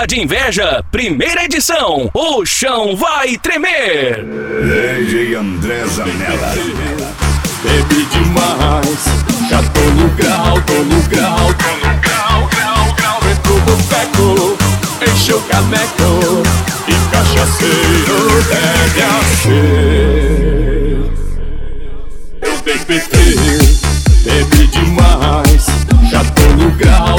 Morra de Inveja, primeira edição. O chão vai tremer. DJ André Zanella. Bebi demais, já tô no grau, entrou no boteco, encheu o caneco e cachaceiro deve ser. Eu dei PT, bebi demais, já tô no grau,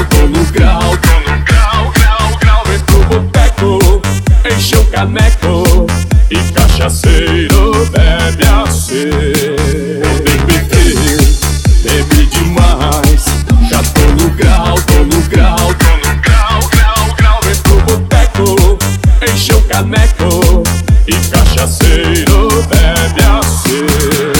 entrou no boteco, encheu o caneco e cachaceiro deve ser. Bebi demais, já tô no grau, entrou no boteco, encheu o caneco e cachaceiro bebe a ser.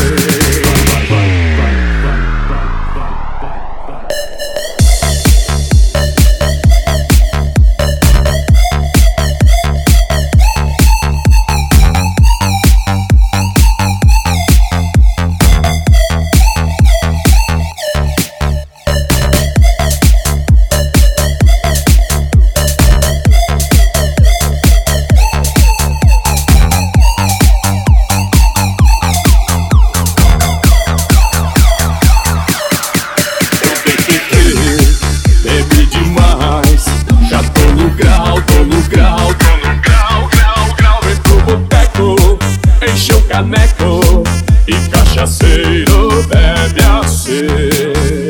Caneco e cachaceiro bebe a ser.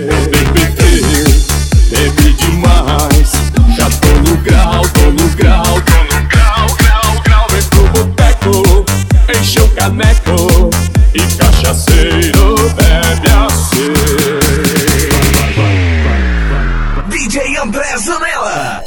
Bebi demais, já tô no grau, entrou no boteco, encheu o caneco e cachaceiro bebe a ser. DJ André Zanella.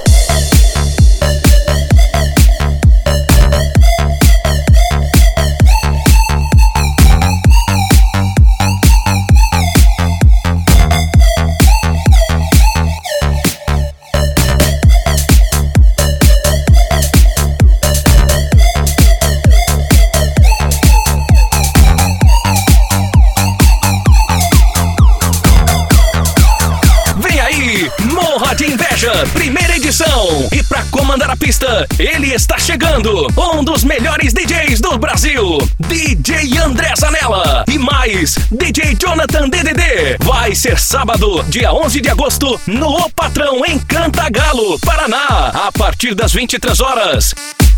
Morra de Inveja, primeira edição. E pra comandar a pista, ele está chegando, um dos melhores DJs do Brasil, DJ André Zanella. E mais, DJ Jonathan DDD. Vai ser sábado, dia 11 de agosto, no O Patrão, em Cantagalo, Paraná, a partir das 23 horas.